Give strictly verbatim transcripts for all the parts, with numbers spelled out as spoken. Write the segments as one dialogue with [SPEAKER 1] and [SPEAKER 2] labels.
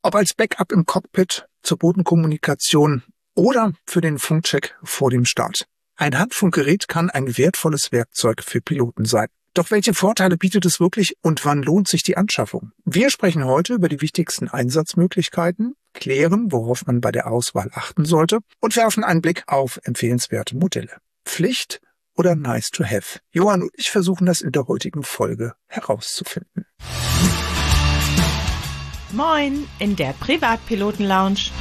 [SPEAKER 1] Ob als Backup im Cockpit, zur Bodenkommunikation oder für den Funkcheck vor dem Start. Ein Handfunkgerät kann ein wertvolles Werkzeug für Piloten sein. Doch welche Vorteile bietet es wirklich und wann lohnt sich die Anschaffung? Wir sprechen heute über die wichtigsten Einsatzmöglichkeiten, klären, worauf man bei der Auswahl achten sollte und werfen einen Blick auf empfehlenswerte Modelle. Pflicht oder nice to have? Johann und ich versuchen das in der heutigen Folge herauszufinden.
[SPEAKER 2] Moin in der Privatpiloten-Lounge.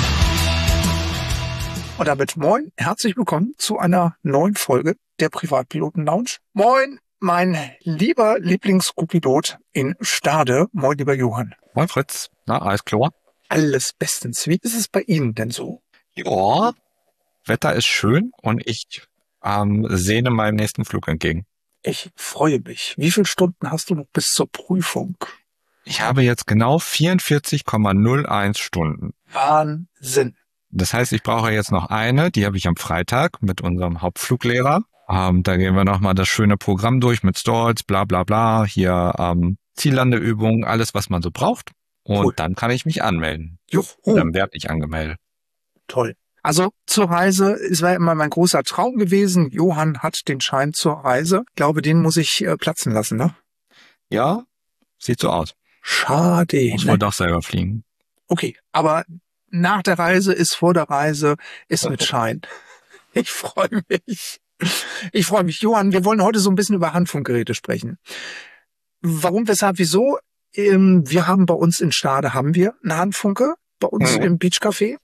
[SPEAKER 1] Und damit moin, herzlich willkommen zu einer neuen Folge der Privatpiloten-Lounge. Moin, mein lieber Lieblings-Co-Pilot in Stade. Moin, lieber Johann.
[SPEAKER 3] Moin, Fritz. Na, alles klar?
[SPEAKER 1] Alles bestens. Wie ist es bei Ihnen denn so?
[SPEAKER 3] Ja, Wetter ist schön und ich ähm, sehne meinem nächsten Flug entgegen.
[SPEAKER 1] Ich freue mich. Wie viele Stunden hast du noch bis zur Prüfung?
[SPEAKER 3] Ich habe jetzt genau vierundvierzig Komma null eins Stunden.
[SPEAKER 1] Wahnsinn.
[SPEAKER 3] Das heißt, ich brauche jetzt noch eine, die habe ich am Freitag mit unserem Hauptfluglehrer. Ähm, da gehen wir nochmal das schöne Programm durch mit Stalls, bla bla bla, hier ähm, Ziellandeübungen, alles, was man so braucht. Und cool. Dann kann ich mich anmelden.
[SPEAKER 1] Juhu.
[SPEAKER 3] Dann werde ich angemeldet.
[SPEAKER 1] Toll. Also zur Reise, es war immer mein großer Traum gewesen. Johann hat den Schein zur Reise. Ich glaube, den muss ich äh, platzen lassen, ne?
[SPEAKER 3] Ja, sieht so aus.
[SPEAKER 1] Schade.
[SPEAKER 3] Muss wohl doch selber fliegen.
[SPEAKER 1] Okay, aber nach der Reise ist vor der Reise, ist mit Schein. Ich freue mich. Ich freue mich. Johann, wir wollen heute so ein bisschen über Handfunkgeräte sprechen. Warum, weshalb, wieso? Wir haben bei uns in Stade, haben wir eine Handfunke, bei uns mhm. im Beach Café.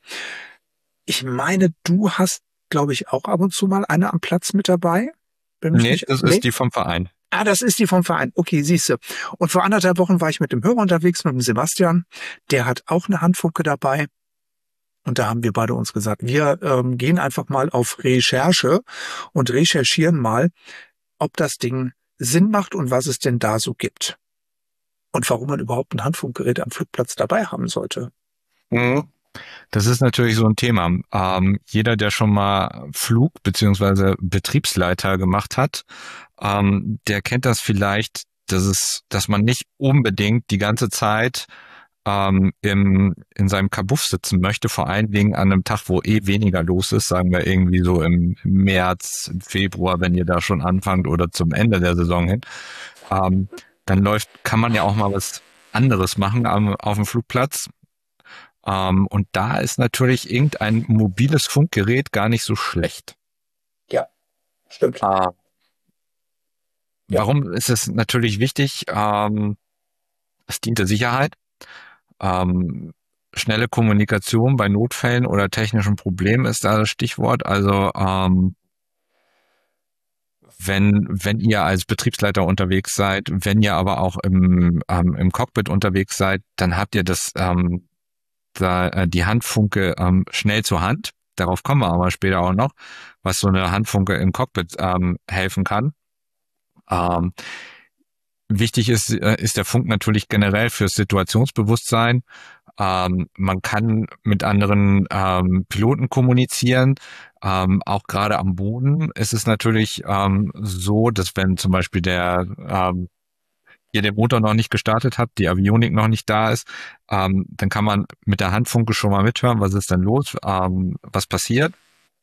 [SPEAKER 1] Ich meine, du hast, glaube ich, auch ab und zu mal eine am Platz mit dabei.
[SPEAKER 3] Bin nee, nicht, das nee? ist die vom Verein.
[SPEAKER 1] Ah, das ist die vom Verein. Okay, siehste. Und vor anderthalb Wochen war ich mit dem Hörer unterwegs, mit dem Sebastian. Der hat auch eine Handfunke dabei. Und da haben wir beide uns gesagt, wir ähm, gehen einfach mal auf Recherche und recherchieren mal, ob das Ding Sinn macht und was es denn da so gibt. Und warum man überhaupt ein Handfunkgerät am Flugplatz dabei haben sollte.
[SPEAKER 3] Mhm. Das ist natürlich so ein Thema. Ähm, jeder, der schon mal Flug- bzw. Betriebsleiter gemacht hat, ähm, der kennt das vielleicht, dass es, dass man nicht unbedingt die ganze Zeit ähm, im, in seinem Kabuff sitzen möchte, vor allen Dingen an einem Tag, wo eh weniger los ist, sagen wir irgendwie so im März, im Februar, wenn ihr da schon anfangt oder zum Ende der Saison hin. Ähm, dann läuft, kann man ja auch mal was anderes machen am, auf dem Flugplatz. Um, und da ist natürlich irgendein mobiles Funkgerät gar nicht so schlecht.
[SPEAKER 1] Ja, stimmt.
[SPEAKER 3] Uh, ja. Warum ist es natürlich wichtig? Um, es dient der Sicherheit. Um, schnelle Kommunikation bei Notfällen oder technischen Problemen ist da das Stichwort. Also um, wenn wenn ihr als Betriebsleiter unterwegs seid, wenn ihr aber auch im, um, im Cockpit unterwegs seid, dann habt ihr das um, da äh, die Handfunke ähm, schnell zur Hand. Darauf kommen wir aber später auch noch, was so eine Handfunke im Cockpit ähm, helfen kann. Ähm, wichtig ist, äh, ist der Funk natürlich generell fürs Situationsbewusstsein. Ähm, man kann mit anderen ähm, Piloten kommunizieren. Ähm, auch gerade am Boden ist es natürlich ähm, so, dass wenn zum Beispiel der ähm, ihr den Motor noch nicht gestartet habt, die Avionik noch nicht da ist, ähm, dann kann man mit der Handfunke schon mal mithören, was ist denn los, ähm, was passiert.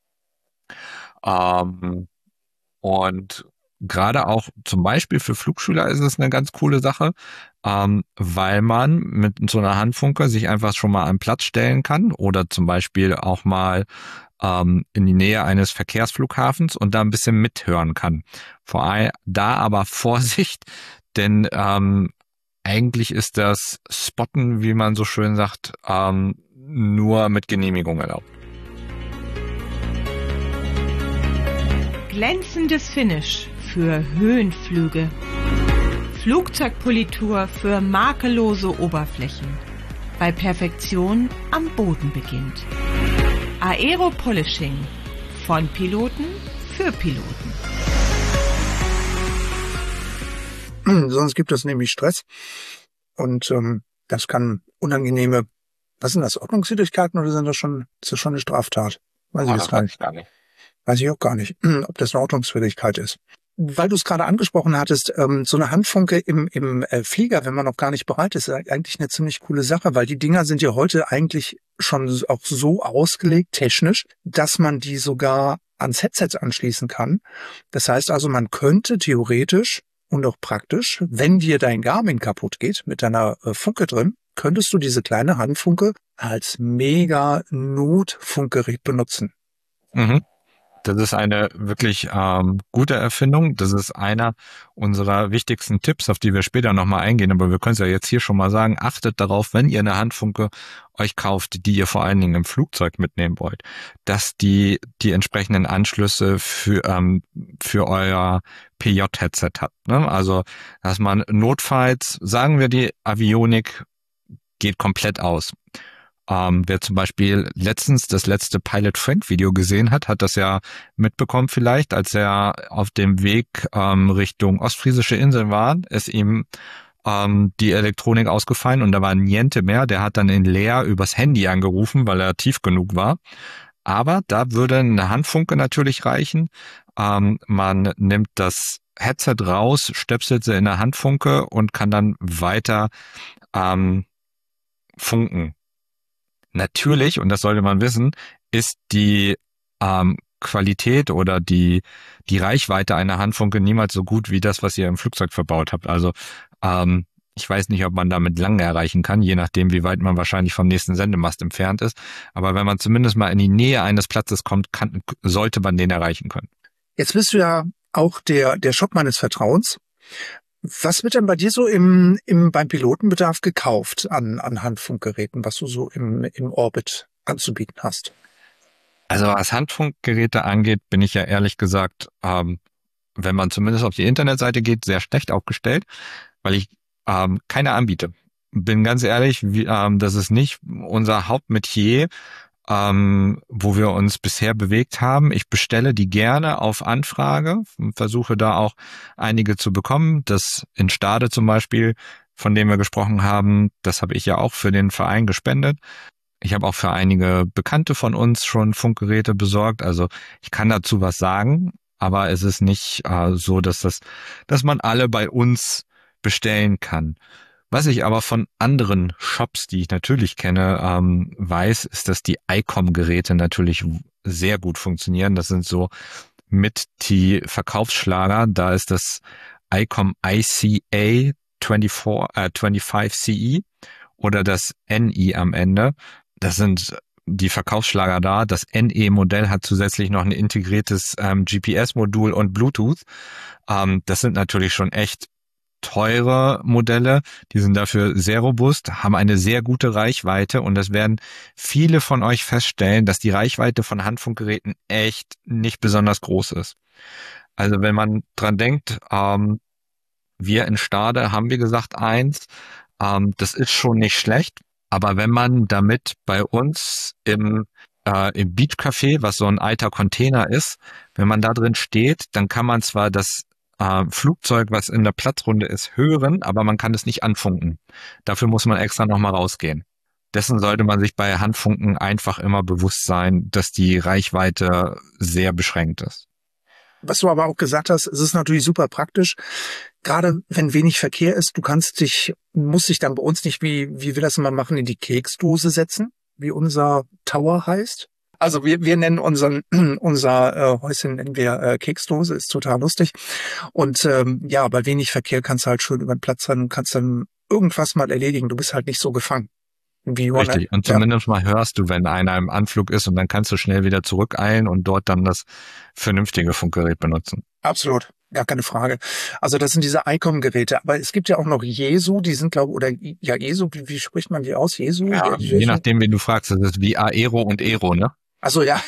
[SPEAKER 3] Ähm, und gerade auch zum Beispiel für Flugschüler ist es eine ganz coole Sache, ähm, weil man mit so einer Handfunke sich einfach schon mal an Platz stellen kann oder zum Beispiel auch mal ähm, in die Nähe eines Verkehrsflughafens und da ein bisschen mithören kann. Vor allem da aber Vorsicht, denn ähm, eigentlich ist das Spotten, wie man so schön sagt, ähm, nur mit Genehmigung erlaubt.
[SPEAKER 2] Glänzendes Finish für Höhenflüge. Flugzeugpolitur für makellose Oberflächen. Bei Perfektion am Boden beginnt. Aero-Polishing. Von Piloten für Piloten.
[SPEAKER 1] Sonst gibt es nämlich Stress und ähm, das kann unangenehme, was sind das, Ordnungswidrigkeiten oder sind das schon, ist das schon eine Straftat? Weiß
[SPEAKER 3] oh,
[SPEAKER 1] ich jetzt gar nicht.
[SPEAKER 3] gar nicht.
[SPEAKER 1] Weiß ich auch gar nicht, ob das eine Ordnungswidrigkeit ist. weil du es gerade angesprochen hattest, ähm, so eine Handfunke im, im äh, Flieger, wenn man noch gar nicht bereit ist, ist eigentlich eine ziemlich coole Sache, weil die Dinger sind ja heute eigentlich schon auch so ausgelegt, technisch, dass man die sogar ans Headset anschließen kann. Das heißt also, man könnte theoretisch und auch praktisch, wenn dir dein Garmin kaputt geht mit deiner äh, Funke drin, könntest du diese kleine Handfunke als mega Notfunkgerät benutzen.
[SPEAKER 3] Mhm. Das ist eine wirklich ähm, gute Erfindung. Das ist einer unserer wichtigsten Tipps, auf die wir später nochmal eingehen. Aber wir können es ja jetzt hier schon mal sagen. Achtet darauf, wenn ihr eine Handfunke euch kauft, die ihr vor allen Dingen im Flugzeug mitnehmen wollt, dass die die entsprechenden Anschlüsse für ähm, für euer P J-Headset hat. Ne? Also, dass man notfalls, sagen wir, die Avionik geht komplett aus. Ähm, wer zum Beispiel letztens das letzte Pilot Frank Video gesehen hat, hat das ja mitbekommen vielleicht, als er auf dem Weg ähm, Richtung Ostfriesische Inseln war, ist ihm ähm, die Elektronik ausgefallen und da war niente mehr. Der hat dann in Leer übers Handy angerufen, weil er tief genug war. Aber da würde eine Handfunke natürlich reichen. Ähm, man nimmt das Headset raus, stöpselt sie in der Handfunke und kann dann weiter ähm, funken. Natürlich, und das sollte man wissen, ist die ähm, Qualität oder die die Reichweite einer Handfunke niemals so gut wie das, was ihr im Flugzeug verbaut habt. Also ähm, ich weiß nicht, ob man damit lange erreichen kann, je nachdem, wie weit man wahrscheinlich vom nächsten Sendemast entfernt ist. Aber wenn man zumindest mal in die Nähe eines Platzes kommt, kann, sollte man den erreichen können.
[SPEAKER 1] Jetzt bist du ja auch der der Shop meines Vertrauens. Was wird denn bei dir so im, im beim Pilotenbedarf gekauft an, an Handfunkgeräten, was du so im, im Orbit anzubieten hast?
[SPEAKER 3] Also was Handfunkgeräte angeht, bin ich ja ehrlich gesagt, ähm, wenn man zumindest auf die Internetseite geht, sehr schlecht aufgestellt, weil ich ähm, keine anbiete. Bin ganz ehrlich, wie, ähm, das ist nicht unser Hauptmetier, ähm, wo wir uns bisher bewegt haben. Ich bestelle die gerne auf Anfrage, versuche da auch einige zu bekommen. Das in Stade zum Beispiel, von dem wir gesprochen haben, das habe ich ja auch für den Verein gespendet. Ich habe auch für einige Bekannte von uns schon Funkgeräte besorgt. Also ich kann dazu was sagen, aber es ist nicht äh, so, dass das, dass man alle bei uns bestellen kann. Was ich aber von anderen Shops, die ich natürlich kenne, ähm, weiß, ist, dass die I C O M-Geräte natürlich sehr gut funktionieren. Das sind so mit die Verkaufsschlager. Da ist das I C O M I C A vierundzwanzig, äh, fünfundzwanzig C E oder das N I am Ende. Das sind die Verkaufsschlager da. Das N E-Modell hat zusätzlich noch ein integriertes ähm, G P S-Modul und Bluetooth. Ähm, das sind natürlich schon echt teure Modelle, die sind dafür sehr robust, haben eine sehr gute Reichweite und das werden viele von euch feststellen, dass die Reichweite von Handfunkgeräten echt nicht besonders groß ist. Also wenn man dran denkt, ähm, wir in Stade haben wir gesagt eins, ähm, das ist schon nicht schlecht, aber wenn man damit bei uns im äh, im Beach Café, was so ein alter Container ist, wenn man da drin steht, dann kann man zwar das Äh, Flugzeug, was in der Platzrunde ist, hören, aber man kann es nicht anfunken. Dafür muss man extra nochmal rausgehen. Dessen sollte man sich bei Handfunken einfach immer bewusst sein, dass die Reichweite sehr beschränkt ist.
[SPEAKER 1] Was du aber auch gesagt hast, es ist natürlich super praktisch, gerade wenn wenig Verkehr ist, du kannst dich, musst dich dann bei uns nicht, wie, wie wir das immer machen, in die Keksdose setzen, wie unser Tower heißt. Also wir, wir nennen unseren, unser äh, Häuschen nennen wir äh, Keksdose, ist total lustig. Und ähm, ja, bei wenig Verkehr kannst du halt schön über den Platz sein und kannst dann irgendwas mal erledigen. Du bist halt nicht so gefangen. Wie
[SPEAKER 3] Richtig, und zumindest ja. mal hörst du, wenn einer im Anflug ist und dann kannst du schnell wieder zurückeilen und dort dann das vernünftige Funkgerät benutzen.
[SPEAKER 1] Absolut, ja, keine Frage. Also das sind diese I C O M-Geräte, aber es gibt ja auch noch Jesu, die sind glaube oder ja Jesu, wie, wie spricht man die aus? Jesu?
[SPEAKER 3] Ja,
[SPEAKER 1] Jesu?
[SPEAKER 3] Je nachdem, wen du fragst, das ist wie Aero und Aero, ne?
[SPEAKER 1] Also ja,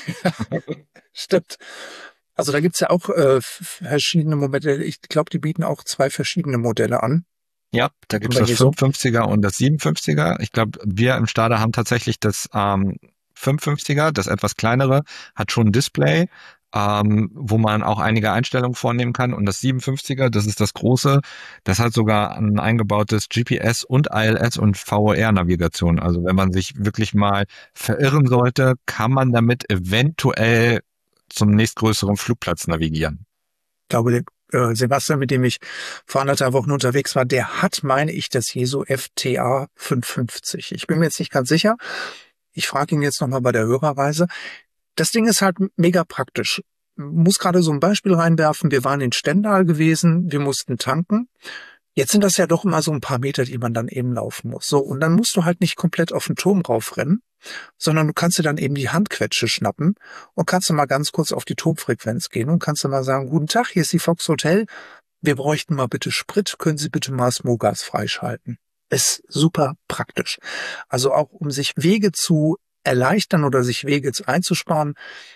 [SPEAKER 1] stimmt. Also da gibt's ja auch äh, verschiedene Modelle. Ich glaube, die bieten auch zwei verschiedene Modelle an.
[SPEAKER 3] Ja, da gibt's das fünfundfünfziger und das siebenundfünfziger. Ich glaube, wir im Stade haben tatsächlich das ähm, fünfundfünfziger, das etwas kleinere, hat schon ein Display, ähm, wo man auch einige Einstellungen vornehmen kann. Und das siebenundfünfziger, das ist das große, das hat sogar ein eingebautes G P S und I L S und V O R-Navigation. Also wenn man sich wirklich mal verirren sollte, kann man damit eventuell zum nächstgrößeren Flugplatz navigieren.
[SPEAKER 1] Ich glaube, äh, Sebastian, mit dem ich vor anderthalb Wochen unterwegs war, der hat, meine ich, das Jesu F T A fünfhundertfünfzig. Ich bin mir jetzt nicht ganz sicher. Ich frage ihn jetzt nochmal bei der Hörerreise. Das Ding ist halt mega praktisch. Muss gerade so ein Beispiel reinwerfen. Wir waren in Stendal gewesen, wir mussten tanken. Jetzt sind das ja doch immer so ein paar Meter, die man dann eben laufen muss. So, und dann musst du halt nicht komplett auf den Turm raufrennen, sondern du kannst dir dann eben die Handquetsche schnappen und kannst du mal ganz kurz auf die Turmfrequenz gehen und kannst du mal sagen, guten Tag, hier ist die Fox Hotel. Wir bräuchten mal bitte Sprit, können Sie bitte mal Smogas freischalten. Ist super praktisch. Also auch um sich Wege zu erleichtern oder sich Wege einzusparen,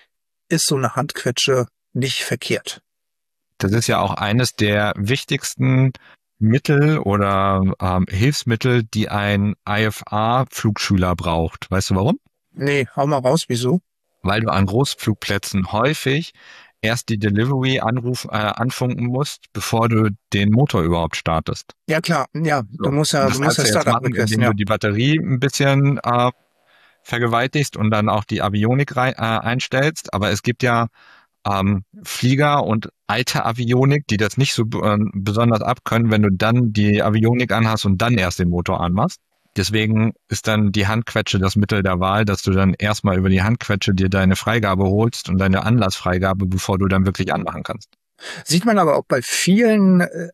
[SPEAKER 1] ist so eine Handquetsche nicht verkehrt.
[SPEAKER 3] Das ist ja auch eines der wichtigsten Mittel oder ähm, Hilfsmittel, die ein I F A-Flugschüler braucht. Weißt du warum?
[SPEAKER 1] Nee, hau mal raus, wieso?
[SPEAKER 3] Weil du an Großflugplätzen häufig erst die Delivery anruf, äh, anfunken musst, bevor du den Motor überhaupt startest.
[SPEAKER 1] Ja klar, ja, du musst ja,
[SPEAKER 3] das
[SPEAKER 1] du musst ja Startup requesten,
[SPEAKER 3] indem
[SPEAKER 1] ja.
[SPEAKER 3] du die Batterie ein bisschen äh, vergewaltigst und dann auch die Avionik rein, äh, einstellst. Aber es gibt ja ähm, Flieger und alte Avionik, die das nicht so äh, besonders abkönnen, wenn du dann die Avionik anhast und dann erst den Motor anmachst. Deswegen ist dann die Handquetsche das Mittel der Wahl, dass du dann erstmal über die Handquetsche dir deine Freigabe holst und deine Anlassfreigabe, bevor du dann wirklich anmachen kannst.
[SPEAKER 1] Sieht man aber auch bei vielen äh,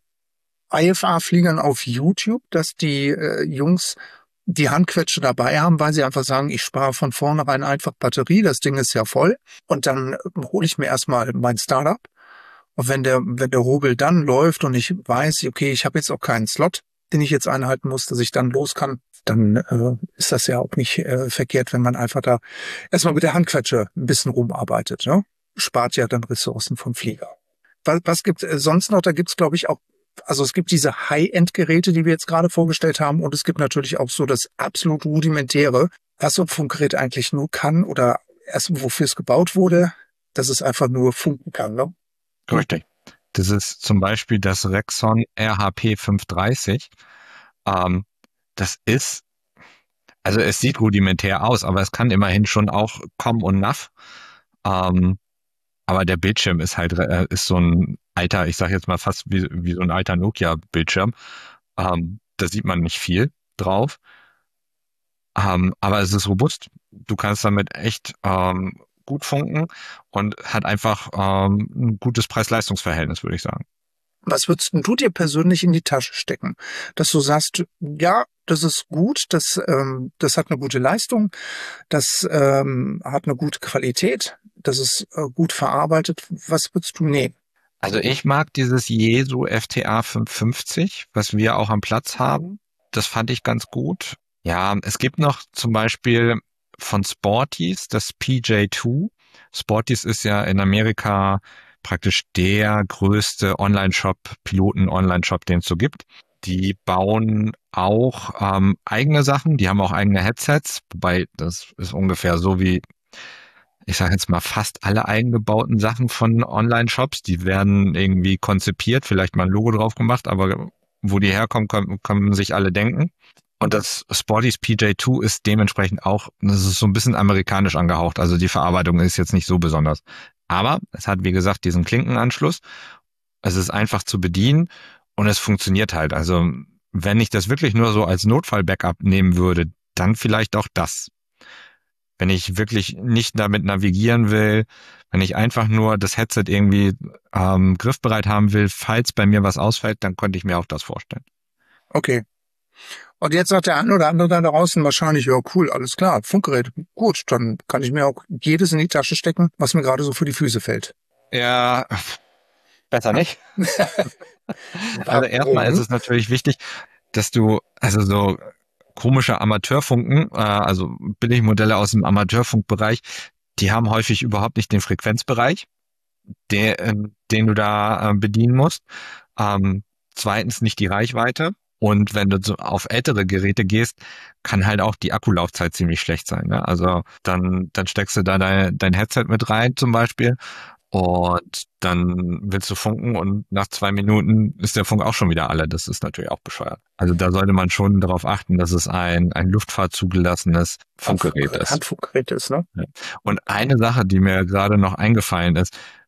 [SPEAKER 1] I F A-Fliegern auf YouTube, dass die äh, Jungs die Handquetsche dabei haben, weil sie einfach sagen, ich spare von vornherein einfach Batterie, das Ding ist ja voll. Und dann hole ich mir erstmal mein Startup. Und wenn der, wenn der Hobel dann läuft und ich weiß, okay, ich habe jetzt auch keinen Slot, den ich jetzt einhalten muss, dass ich dann los kann, dann äh, ist das ja auch nicht äh, verkehrt, wenn man einfach da erstmal mit der Handquetsche ein bisschen rumarbeitet. Ne? Spart ja dann Ressourcen vom Flieger. Was, was gibt es sonst noch? Da gibt es, glaube ich, auch, also es gibt diese High-End-Geräte, die wir jetzt gerade vorgestellt haben, und es gibt natürlich auch so das absolut rudimentäre, was so ein Funkgerät eigentlich nur kann oder erst wofür es gebaut wurde, dass es einfach nur funken kann. Ne?
[SPEAKER 3] Richtig. Das ist zum Beispiel das Rexon R H P fünfhundertdreißig. Ähm, das ist, also es sieht rudimentär aus, aber es kann immerhin schon auch Com und Nav. Ähm, aber der Bildschirm ist halt äh, ist so ein alter, ich sage jetzt mal fast wie, wie so ein alter Nokia-Bildschirm. Ähm, da sieht man nicht viel drauf. Ähm, aber es ist robust. Du kannst damit echt ähm, gut funken und hat einfach ähm, ein gutes Preis-Leistungs-Verhältnis, würde ich sagen.
[SPEAKER 1] Was würdest du dir persönlich in die Tasche stecken? Dass du sagst, ja, das ist gut, das, ähm, das hat eine gute Leistung, das ähm, hat eine gute Qualität, das ist äh, gut verarbeitet. Was würdest du nehmen?
[SPEAKER 3] Also ich mag dieses Jesu F T A fünfhundertfünfzig, was wir auch am Platz haben. Das fand ich ganz gut. Ja, es gibt noch zum Beispiel von Sporties das P J zwei. Sporties ist ja in Amerika praktisch der größte Online-Shop, Piloten-Online-Shop, den es so gibt. Die bauen auch ähm, eigene Sachen, die haben auch eigene Headsets, wobei das ist ungefähr so wie, ich sage jetzt mal, fast alle eingebauten Sachen von Online-Shops. Die werden irgendwie konzipiert, vielleicht mal ein Logo drauf gemacht, aber wo die herkommen, können, können sich alle denken. Und das Sporties P J zwei ist dementsprechend auch, das ist so ein bisschen amerikanisch angehaucht, also die Verarbeitung ist jetzt nicht so besonders. Aber es hat, wie gesagt, diesen Klinkenanschluss. Es ist einfach zu bedienen und es funktioniert halt. Also wenn ich das wirklich nur so als Notfall-Backup nehmen würde, dann vielleicht auch das. Wenn ich wirklich nicht damit navigieren will, wenn ich einfach nur das Headset irgendwie ähm, griffbereit haben will, falls bei mir was ausfällt, dann könnte ich mir auch das vorstellen.
[SPEAKER 1] Okay. Und jetzt sagt der eine oder andere da draußen wahrscheinlich, ja cool, alles klar, Funkgerät, gut, dann kann ich mir auch jedes in die Tasche stecken, was mir gerade so für die Füße fällt.
[SPEAKER 3] Ja, besser nicht. Also erstmal ist es natürlich wichtig, dass du, also so komische Amateurfunken, äh, also Billigmodelle aus dem Amateurfunkbereich, die haben häufig überhaupt nicht den Frequenzbereich, der, äh, den du da äh, bedienen musst. Ähm, zweitens nicht die Reichweite. Und wenn du so auf ältere Geräte gehst, kann halt auch die Akkulaufzeit ziemlich schlecht sein. Ne? Also dann, dann steckst du da dein, dein Headset mit rein zum Beispiel und dann willst du funken und nach zwei Minuten ist der Funk auch schon wieder alle. Das ist natürlich auch bescheuert. Also da sollte man schon darauf achten, dass es ein, ein luftfahrtzugelassenes Funkgerät ist.
[SPEAKER 1] Handfunkgerät ist, ne?
[SPEAKER 3] Und eine Sache, die mir gerade noch eingefallen ist,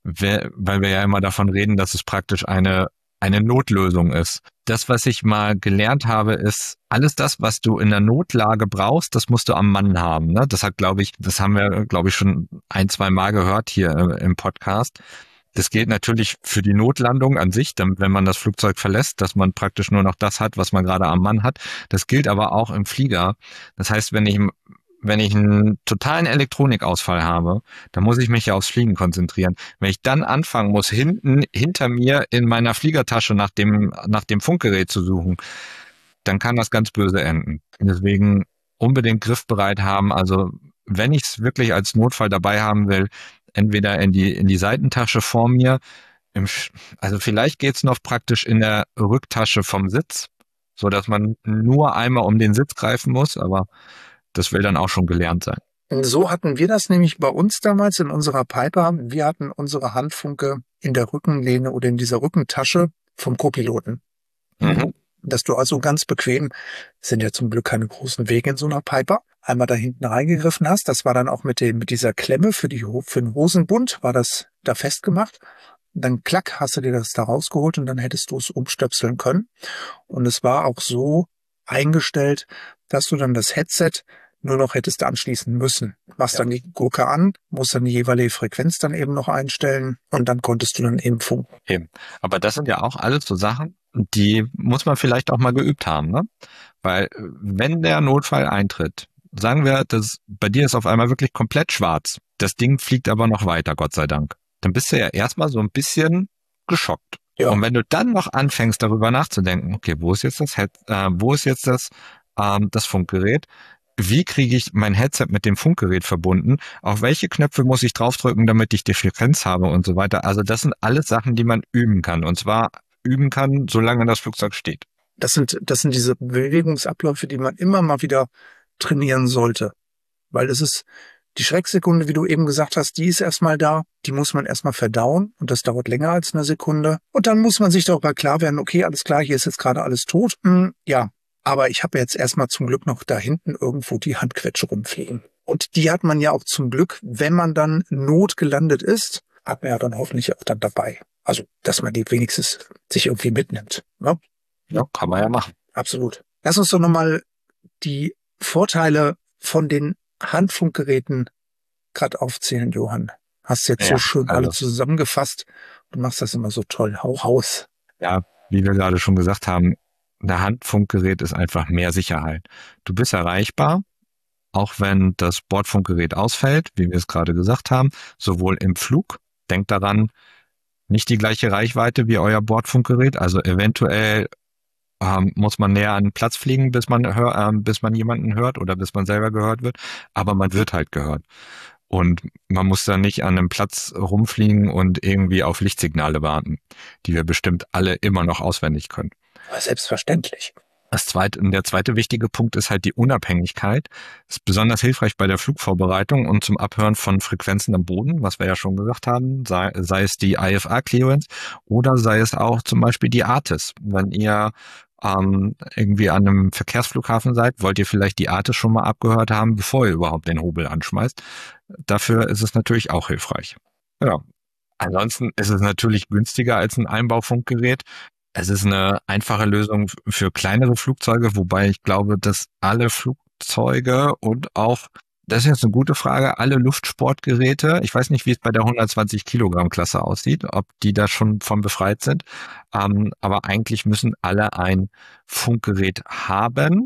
[SPEAKER 3] weil wir ja immer davon reden, dass es praktisch eine eine Notlösung ist. Das, was ich mal gelernt habe, ist, alles das, was du in der Notlage brauchst, das musst du am Mann haben. Ne? Das hat, glaube ich, das haben wir, glaube ich, schon ein, zwei Mal gehört hier im Podcast. Das gilt natürlich für die Notlandung an sich, dann, wenn man das Flugzeug verlässt, dass man praktisch nur noch das hat, was man gerade am Mann hat. Das gilt aber auch im Flieger. Das heißt, wenn ich wenn ich einen totalen Elektronikausfall habe, dann muss ich mich ja aufs Fliegen konzentrieren. Wenn ich dann anfangen muss, hinten hinter mir in meiner Fliegertasche nach dem nach dem Funkgerät zu suchen, dann kann das ganz böse enden. Deswegen unbedingt griffbereit haben. Also wenn ich es wirklich als Notfall dabei haben will, entweder in die in die Seitentasche vor mir, im, also vielleicht geht's noch praktisch in der Rücktasche vom Sitz, so dass man nur einmal um den Sitz greifen muss, aber das will dann auch schon gelernt sein.
[SPEAKER 1] So hatten wir das nämlich bei uns damals in unserer Piper. Wir hatten unsere Handfunke in der Rückenlehne oder in dieser Rückentasche vom Co-Piloten. Mhm. Dass du also ganz bequem, sind ja zum Glück keine großen Wege in so einer Piper, einmal da hinten reingegriffen hast. Das war dann auch mit dem, mit dieser Klemme für die, für den Hosenbund, war das da festgemacht. Und dann klack, hast du dir das da rausgeholt und dann hättest du es umstöpseln können. Und es war auch so eingestellt, dass du dann das Headset nur noch hättest anschließen müssen. Machst ja. Dann die Gurke an, musst dann die jeweilige Frequenz dann eben noch einstellen und dann konntest du dann eben funken.
[SPEAKER 3] Eben. Aber das sind ja auch alles so Sachen, die muss man vielleicht auch mal geübt haben, ne? Weil wenn der Notfall eintritt, sagen wir, das, bei dir ist auf einmal wirklich komplett schwarz, das Ding fliegt aber noch weiter, Gott sei Dank, dann bist du ja erstmal so ein bisschen geschockt. Ja. Und wenn du dann noch anfängst, darüber nachzudenken, okay, wo ist jetzt das Head, äh, wo ist jetzt das, ähm, das Funkgerät? Wie kriege ich mein Headset mit dem Funkgerät verbunden? Auf welche Knöpfe muss ich draufdrücken, damit ich die Frequenz habe und so weiter? Also das sind alles Sachen, die man üben kann. Und zwar üben kann, solange das Flugzeug steht.
[SPEAKER 1] Das sind, das sind diese Bewegungsabläufe, die man immer mal wieder trainieren sollte. Weil es ist die Schrecksekunde, wie du eben gesagt hast, die ist erstmal da. Die muss man erstmal verdauen. Und das dauert länger als eine Sekunde. Und dann muss man sich darüber klar werden, okay, alles klar, hier ist jetzt gerade alles tot. Hm, ja. Aber ich habe jetzt erstmal zum Glück noch da hinten irgendwo die Handquetsche rumfliegen. Und die hat man ja auch zum Glück, wenn man dann notgelandet ist, hat man ja dann hoffentlich auch dann dabei. Also, dass man die wenigstens sich irgendwie mitnimmt. Ne?
[SPEAKER 3] Ja, kann man ja machen.
[SPEAKER 1] Absolut. Lass uns doch nochmal die Vorteile von den Handfunkgeräten gerade aufzählen, Johann. Hast jetzt ja, so schön also alle zusammengefasst und machst das immer so toll. Hau raus.
[SPEAKER 3] Ja, wie wir gerade schon gesagt haben, ein Handfunkgerät ist einfach mehr Sicherheit. Du bist erreichbar, auch wenn das Bordfunkgerät ausfällt, wie wir es gerade gesagt haben, sowohl im Flug, denkt daran, nicht die gleiche Reichweite wie euer Bordfunkgerät, also eventuell ähm, muss man näher an den Platz fliegen, bis man hör, äh, bis man jemanden hört oder bis man selber gehört wird, aber man wird halt gehört. Und man muss da nicht an einem Platz rumfliegen und irgendwie auf Lichtsignale warten, die wir bestimmt alle immer noch auswendig können.
[SPEAKER 1] Selbstverständlich.
[SPEAKER 3] Das zweite, der zweite wichtige Punkt ist halt die Unabhängigkeit. Das ist besonders hilfreich bei der Flugvorbereitung und zum Abhören von Frequenzen am Boden, was wir ja schon gesagt haben, sei, sei es die I F A-Clearance oder sei es auch zum Beispiel die A T I S. Wenn ihr ähm, irgendwie an einem Verkehrsflughafen seid, wollt ihr vielleicht die A T I S schon mal abgehört haben, bevor ihr überhaupt den Hobel anschmeißt. Dafür ist es natürlich auch hilfreich. Ja. Ansonsten ist es natürlich günstiger als ein Einbaufunkgerät. Es ist eine einfache Lösung für kleinere Flugzeuge, wobei ich glaube, dass alle Flugzeuge und auch, das ist jetzt eine gute Frage, alle Luftsportgeräte, ich weiß nicht, wie es bei der hundertzwanzig Kilogramm Klasse aussieht, ob die da schon von befreit sind, ähm, aber eigentlich müssen alle ein Funkgerät haben.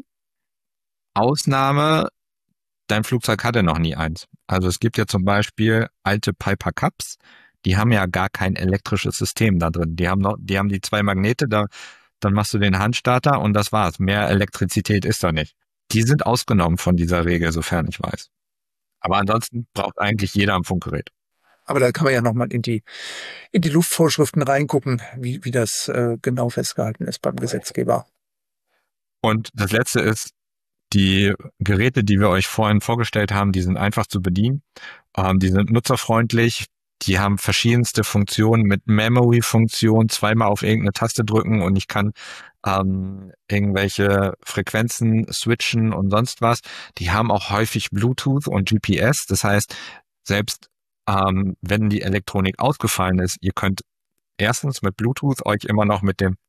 [SPEAKER 3] Ausnahme, dein Flugzeug hatte noch nie eins. Also es gibt ja zum Beispiel alte Piper Cubs, die haben ja gar kein elektrisches System da drin. Die haben noch, die haben die zwei Magnete, da, dann machst du den Handstarter und das war's. Mehr Elektrizität ist da nicht. Die sind ausgenommen von dieser Regel, sofern ich weiß. Aber ansonsten braucht eigentlich jeder ein Funkgerät.
[SPEAKER 1] Aber da kann man ja nochmal in die, in die Luftvorschriften reingucken, wie, wie das äh, genau festgehalten ist beim Gesetzgeber.
[SPEAKER 3] Und das letzte ist, die Geräte, die wir euch vorhin vorgestellt haben, die sind einfach zu bedienen. Ähm, die sind nutzerfreundlich. Die haben verschiedenste Funktionen mit Memory-Funktion, zweimal auf irgendeine Taste drücken und ich kann ähm, irgendwelche Frequenzen switchen und sonst was. Die haben auch häufig Bluetooth und G P S. Das heißt, selbst ähm, wenn die Elektronik ausgefallen ist, ihr könnt erstens mit Bluetooth euch immer noch mit dem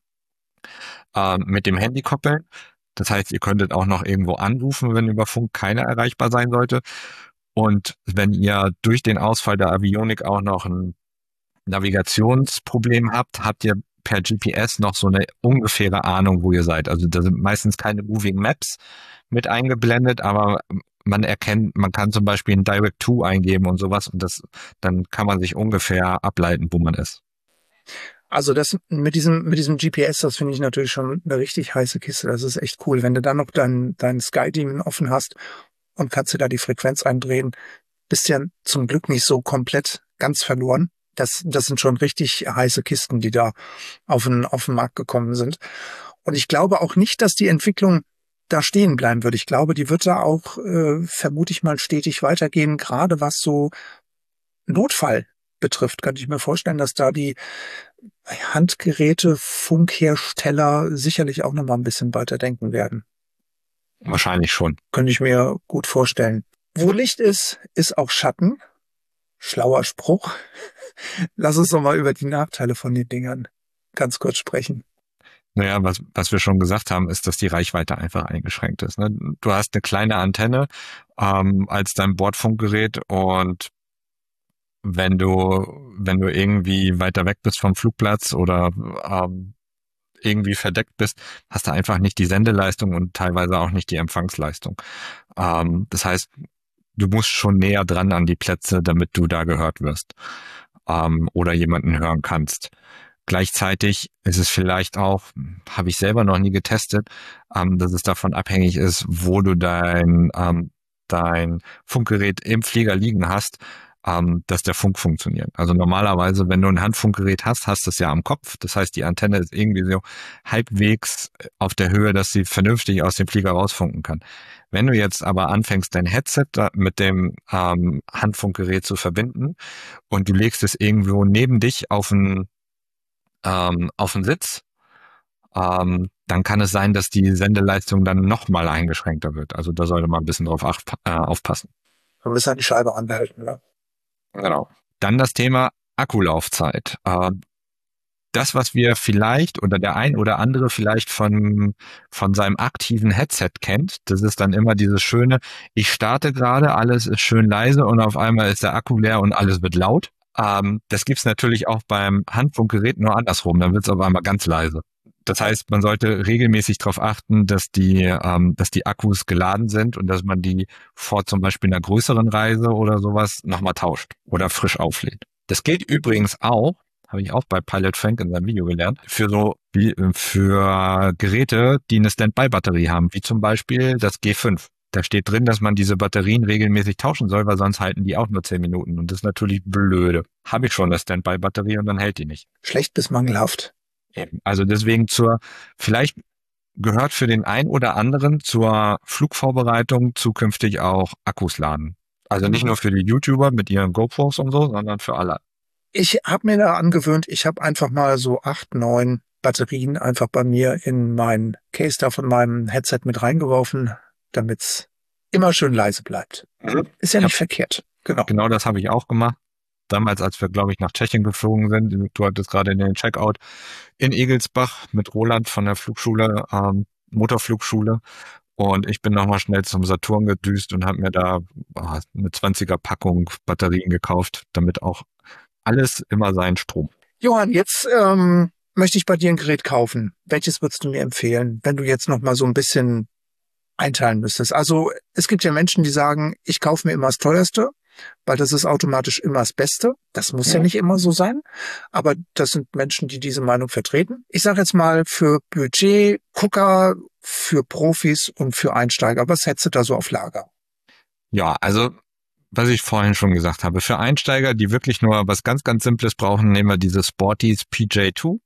[SPEAKER 3] äh, mit dem Handy koppeln. Das heißt, ihr könntet auch noch irgendwo anrufen, wenn über Funk keiner erreichbar sein sollte. Und wenn ihr durch den Ausfall der Avionik auch noch ein Navigationsproblem habt, habt ihr per G P S noch so eine ungefähre Ahnung, wo ihr seid. Also da sind meistens keine Moving Maps mit eingeblendet, aber man erkennt, man kann zum Beispiel ein Direct to eingeben und sowas und das, dann kann man sich ungefähr ableiten, wo man ist.
[SPEAKER 1] Also das mit diesem mit diesem G P S, das finde ich natürlich schon eine richtig heiße Kiste. Das ist echt cool, wenn du dann noch dein dein Sky Demon offen hast und kannst du da die Frequenz eindrehen, bist ja zum Glück nicht so komplett ganz verloren. Das das sind schon richtig heiße Kisten, die da auf den auf den Markt gekommen sind. Und ich glaube auch nicht, dass die Entwicklung da stehen bleiben wird. Ich glaube, die wird da auch, äh, vermute ich mal, stetig weitergehen, gerade was so Notfall betrifft. Könnte ich mir vorstellen, dass da die Handgeräte, Funkhersteller sicherlich auch noch mal ein bisschen weiter denken werden.
[SPEAKER 3] Wahrscheinlich schon.
[SPEAKER 1] Könnte ich mir gut vorstellen. Wo Licht ist, ist auch Schatten. Schlauer Spruch. Lass uns doch mal über die Nachteile von den Dingern ganz kurz sprechen.
[SPEAKER 3] Naja, was, was wir schon gesagt haben, ist, dass die Reichweite einfach eingeschränkt ist. Ne? Du hast eine kleine Antenne ähm, als dein Bordfunkgerät und wenn du, wenn du irgendwie weiter weg bist vom Flugplatz oder ähm, irgendwie verdeckt bist, hast du einfach nicht die Sendeleistung und teilweise auch nicht die Empfangsleistung. Ähm, das heißt, du musst schon näher dran an die Plätze, damit du da gehört wirst ähm, oder jemanden hören kannst. Gleichzeitig ist es vielleicht auch, habe ich selber noch nie getestet, ähm, dass es davon abhängig ist, wo du dein, ähm, dein Funkgerät im Flieger liegen hast, ähm, dass der Funk funktioniert. Also normalerweise, wenn du ein Handfunkgerät hast, hast du es ja am Kopf. Das heißt, die Antenne ist irgendwie so halbwegs auf der Höhe, dass sie vernünftig aus dem Flieger rausfunken kann. Wenn du jetzt aber anfängst, dein Headset mit dem ähm, Handfunkgerät zu verbinden und du legst es irgendwo neben dich auf einen ähm, auf den Sitz, ähm, dann kann es sein, dass die Sendeleistung dann nochmal eingeschränkter wird. Also da sollte man ein bisschen drauf ach, äh, aufpassen.
[SPEAKER 1] Man muss halt die Scheibe anhalten, ne?
[SPEAKER 3] Genau. Dann das Thema Akkulaufzeit. Äh, das, was wir vielleicht oder der ein oder andere vielleicht von, von seinem aktiven Headset kennt, das ist dann immer dieses schöne, ich starte gerade, alles ist schön leise und auf einmal ist der Akku leer und alles wird laut. Ähm, das gibt's natürlich auch beim Handfunkgerät nur andersrum, dann wird's auf einmal ganz leise. Das heißt, man sollte regelmäßig darauf achten, dass die, ähm, dass die Akkus geladen sind und dass man die vor zum Beispiel einer größeren Reise oder sowas nochmal tauscht oder frisch auflädt. Das gilt übrigens auch, habe ich auch bei Pilot Frank in seinem Video gelernt, für so wie für Geräte, die eine Standby-Batterie haben, wie zum Beispiel das G fünf. Da steht drin, dass man diese Batterien regelmäßig tauschen soll, weil sonst halten die auch nur zehn Minuten. Und das ist natürlich blöde. Habe ich schon eine Standby-Batterie und dann hält die nicht.
[SPEAKER 1] Schlecht bis mangelhaft.
[SPEAKER 3] Eben. Also deswegen zur, vielleicht gehört für den einen oder anderen zur Flugvorbereitung zukünftig auch Akkus laden. Also nicht nur für die YouTuber mit ihren GoPros und so, sondern für alle.
[SPEAKER 1] Ich habe mir da angewöhnt, ich habe einfach mal so acht, neun Batterien einfach bei mir in mein Case da von meinem Headset mit reingeworfen, damit es immer schön leise bleibt.
[SPEAKER 3] Mhm.
[SPEAKER 1] Ist ja nicht
[SPEAKER 3] Ja.
[SPEAKER 1] verkehrt. Genau.
[SPEAKER 3] Genau das habe ich auch gemacht. Damals, als wir, glaube ich, nach Tschechien geflogen sind, du hattest gerade den Checkout in Egelsbach mit Roland von der Flugschule, ähm, Motorflugschule. Und ich bin nochmal schnell zum Saturn gedüst und habe mir da oh, eine zwanziger Packung Batterien gekauft, damit auch alles immer seinen Strom.
[SPEAKER 1] Johann, jetzt ähm, möchte ich bei dir ein Gerät kaufen. Welches würdest du mir empfehlen, wenn du jetzt noch mal so ein bisschen einteilen müsstest? Also es gibt ja Menschen, die sagen, ich kaufe mir immer das Teuerste, weil das ist automatisch immer das Beste. Das muss ja, ja nicht immer so sein, aber das sind Menschen, die diese Meinung vertreten. Ich sage jetzt mal für Budget, Gucker, für Profis und für Einsteiger. Was hättest du da so auf Lager?
[SPEAKER 3] Ja, also was ich vorhin schon gesagt habe, für Einsteiger, die wirklich nur was ganz, ganz Simples brauchen, nehmen wir diese Sporties P J zwei.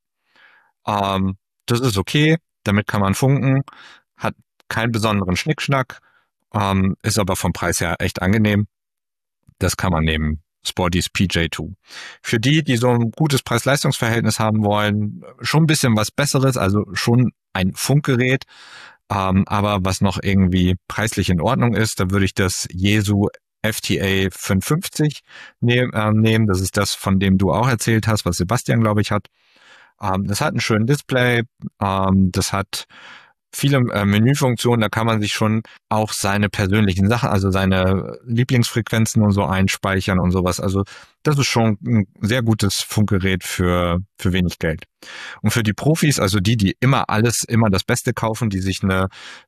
[SPEAKER 3] Ähm, das ist okay, damit kann man funken, hat keinen besonderen Schnickschnack, ähm, ist aber vom Preis her echt angenehm. Das kann man nehmen, Sporties P J zwei. Für die, die so ein gutes Preis-Leistungs-Verhältnis haben wollen, schon ein bisschen was Besseres, also schon ein Funkgerät, ähm, aber was noch irgendwie preislich in Ordnung ist, da würde ich das Yaesu F T A fünfhundertfünfzig nehm, äh, nehmen. Das ist das, von dem du auch erzählt hast, was Sebastian, glaube ich, hat. Ähm, das hat einen schönen Display. Ähm, das hat viele äh, Menüfunktionen, da kann man sich schon auch seine persönlichen Sachen, also seine Lieblingsfrequenzen und so einspeichern und sowas. Also das ist schon ein sehr gutes Funkgerät für für wenig Geld. Und für die Profis, also die, die immer alles, immer das Beste kaufen, die sich eine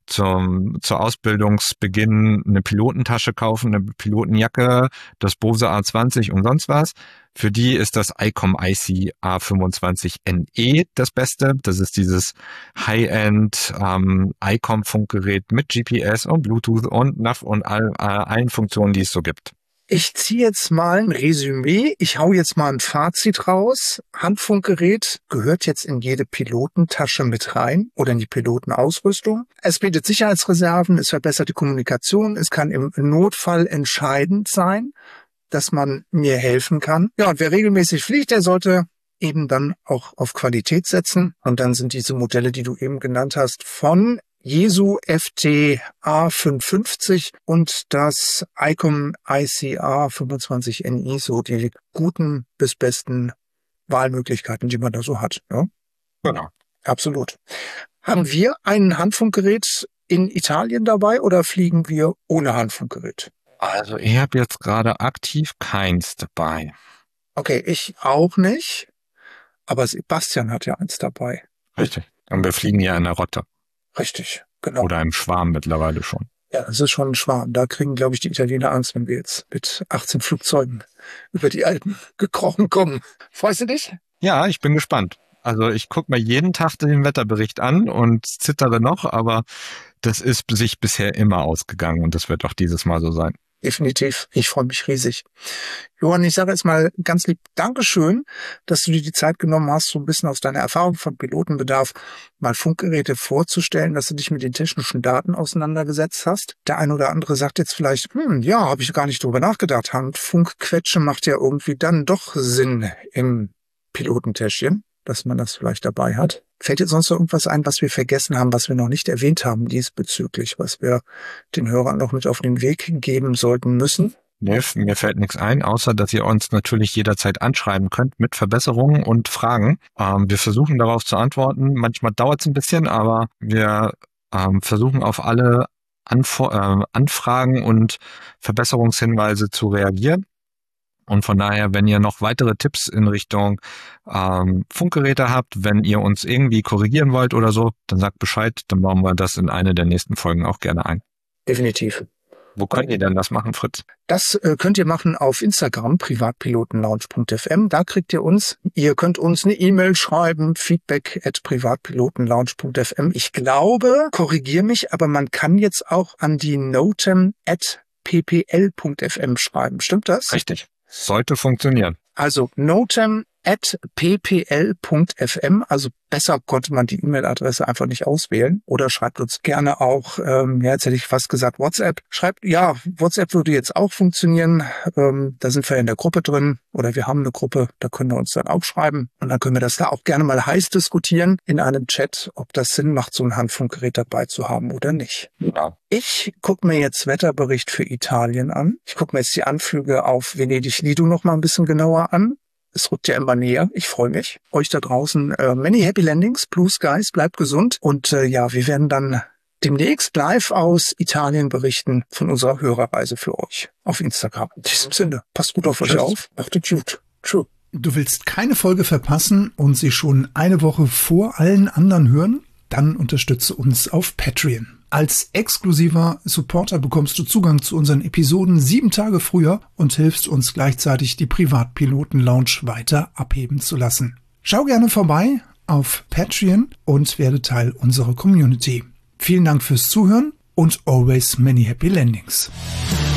[SPEAKER 3] zum zur Ausbildungsbeginn eine Pilotentasche kaufen, eine Pilotenjacke, das Bose A zwanzig und sonst was, für die ist das ICOM I C A fünfundzwanzig N E das Beste. Das ist dieses High-End ähm, ICOM-Funkgerät mit G P S und Bluetooth und N A V und all, äh, allen Funktionen, die es so gibt.
[SPEAKER 1] Ich ziehe jetzt mal ein Resümee. Ich hau jetzt mal ein Fazit raus. Handfunkgerät gehört jetzt in jede Pilotentasche mit rein oder in die Pilotenausrüstung. Es bietet Sicherheitsreserven, es verbessert die Kommunikation, es kann im Notfall entscheidend sein, dass man mir helfen kann. Ja, und wer regelmäßig fliegt, der sollte eben dann auch auf Qualität setzen. Und dann sind diese Modelle, die du eben genannt hast, von Yaesu F T A fünfhundertfünfzig und das ICOM I C A fünfundzwanzig N I, so die guten bis besten Wahlmöglichkeiten, die man da so hat. Ja?
[SPEAKER 3] Genau.
[SPEAKER 1] Absolut. Haben wir ein Handfunkgerät in Italien dabei oder fliegen wir ohne Handfunkgerät?
[SPEAKER 3] Also ich habe jetzt gerade aktiv keins dabei.
[SPEAKER 1] Okay, ich auch nicht. Aber Sebastian hat ja eins dabei.
[SPEAKER 3] Richtig. Und wir fliegen ja in der Rotte.
[SPEAKER 1] Richtig, genau.
[SPEAKER 3] Oder im Schwarm mittlerweile schon.
[SPEAKER 1] Ja, das ist schon ein Schwarm. Da kriegen, glaube ich, die Italiener Angst, wenn wir jetzt mit achtzehn Flugzeugen über die Alpen gekrochen kommen. Freust du dich?
[SPEAKER 3] Ja, ich bin gespannt. Also ich gucke mir jeden Tag den Wetterbericht an und zittere noch, aber das ist sich bisher immer ausgegangen und das wird auch dieses Mal so sein.
[SPEAKER 1] Definitiv. Ich freue mich riesig. Johann, ich sage jetzt mal ganz lieb Dankeschön, dass du dir die Zeit genommen hast, so ein bisschen aus deiner Erfahrung von Pilotenbedarf mal Funkgeräte vorzustellen, dass du dich mit den technischen Daten auseinandergesetzt hast. Der ein oder andere sagt jetzt vielleicht, hm, ja, habe ich gar nicht drüber nachgedacht. Handfunkquetsche macht ja irgendwie dann doch Sinn im Pilotentäschchen, dass man das vielleicht dabei hat. Fällt dir sonst noch irgendwas ein, was wir vergessen haben, was wir noch nicht erwähnt haben diesbezüglich, was wir den Hörern noch mit auf den Weg geben sollten müssen?
[SPEAKER 3] Nee, mir fällt nichts ein, außer dass ihr uns natürlich jederzeit anschreiben könnt mit Verbesserungen und Fragen. Ähm, wir versuchen darauf zu antworten. Manchmal dauert es ein bisschen, aber wir ähm, versuchen auf alle Anfor- äh, Anfragen und Verbesserungshinweise zu reagieren. Und von daher, wenn ihr noch weitere Tipps in Richtung ähm, Funkgeräte habt, wenn ihr uns irgendwie korrigieren wollt oder so, dann sagt Bescheid, dann bauen wir das in eine der nächsten Folgen auch gerne ein.
[SPEAKER 1] Definitiv.
[SPEAKER 3] Wo könnt ihr denn das machen, Fritz?
[SPEAKER 1] Das äh, könnt ihr machen auf Instagram, privatpilotenlounge punkt f m. Da kriegt ihr uns. Ihr könnt uns eine E-Mail schreiben, feedback at privatpilotenlounge punkt f m. Ich glaube, korrigier mich, aber man kann jetzt auch an die notem at p p l punkt f m schreiben. Stimmt das?
[SPEAKER 3] Richtig. Sollte funktionieren.
[SPEAKER 1] Also notem at p p l punkt f m, also besser konnte man die E-Mail-Adresse einfach nicht auswählen. Oder schreibt uns gerne auch, ähm, ja, jetzt hätte ich fast gesagt WhatsApp. Schreibt, ja, WhatsApp würde jetzt auch funktionieren. Ähm, da sind wir in der Gruppe drin oder wir haben eine Gruppe, da können wir uns dann auch schreiben. Und dann können wir das da auch gerne mal heiß diskutieren in einem Chat, ob das Sinn macht, so ein Handfunkgerät dabei zu haben oder nicht.
[SPEAKER 3] Genau.
[SPEAKER 1] Ich gucke mir jetzt Wetterbericht für Italien an. Ich gucke mir jetzt die Anflüge auf Venedig-Lido noch mal ein bisschen genauer an. Es rückt ja immer näher. Ich freue mich. Euch da draußen äh, many happy landings, blue skies, bleibt gesund. Und äh, ja, wir werden dann demnächst live aus Italien berichten von unserer Hörerreise für euch auf Instagram. In diesem Sinne, passt gut auf euch auf. Macht es gut. True.
[SPEAKER 4] Du willst keine Folge verpassen und sie schon eine Woche vor allen anderen hören? Dann unterstütze uns auf Patreon. Als exklusiver Supporter bekommst du Zugang zu unseren Episoden sieben Tage früher und hilfst uns gleichzeitig, die Privatpiloten-Lounge weiter abheben zu lassen. Schau gerne vorbei auf Patreon und werde Teil unserer Community. Vielen Dank fürs Zuhören und always many happy landings.